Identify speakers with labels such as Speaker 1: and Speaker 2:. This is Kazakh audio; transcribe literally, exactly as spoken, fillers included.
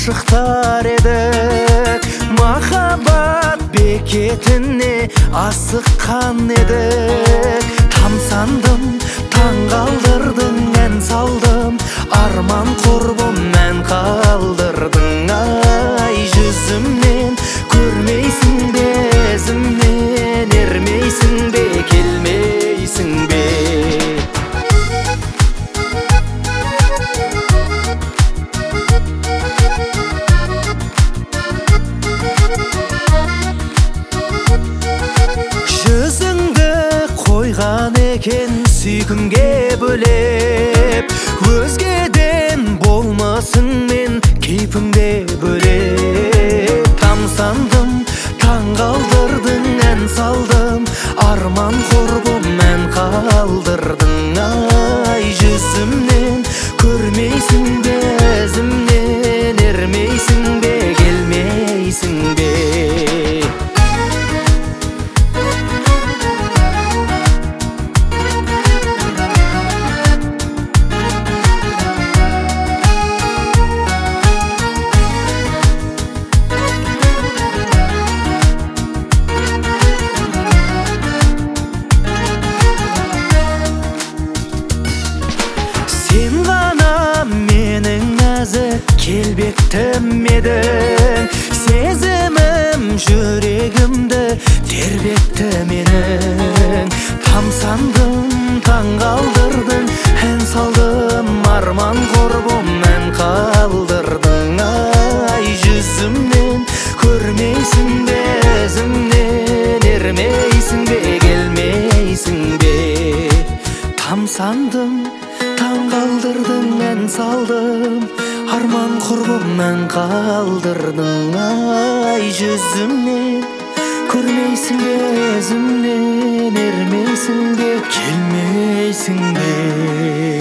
Speaker 1: ашықтар едік, махаббат бекетіне асыққан едік. Тамсандым, таң қалдырдың, ән салдым, арман құрбым мән қалдырдың. Ай жүзімнен көрмейсің бе, ізімнен ермейсің бе, келмейсің бе. Жүзіңді қойған екен сүйкімге бөлеп, өзгеден болмасын мен кейпіңде бөлеп. Тамсандым, таң қалдырдың, ән салдым, арман құрбым мән қалдырдың. Ай жүзімнен көрмейсің бе, ізімнен ермейсің бе, келмейсің бе. Сен ғана менің нәзік келбеттім едің, сезімім жүрегімді тербетті менің. Тамсандым, таң қалдырдың, ән салдым, арман құрбым мән қалдырдың. Ай жүзімнен көрмейсің бе, ізімнен ермейсің бе, келмейсің бе. Тамсандым, таң қалдырдың, ән салдым, арман құрбым мән қалдырдың. Ай жүзімнен көрмейсің бе, ізімнен ермейсің бе, келмейсің бе.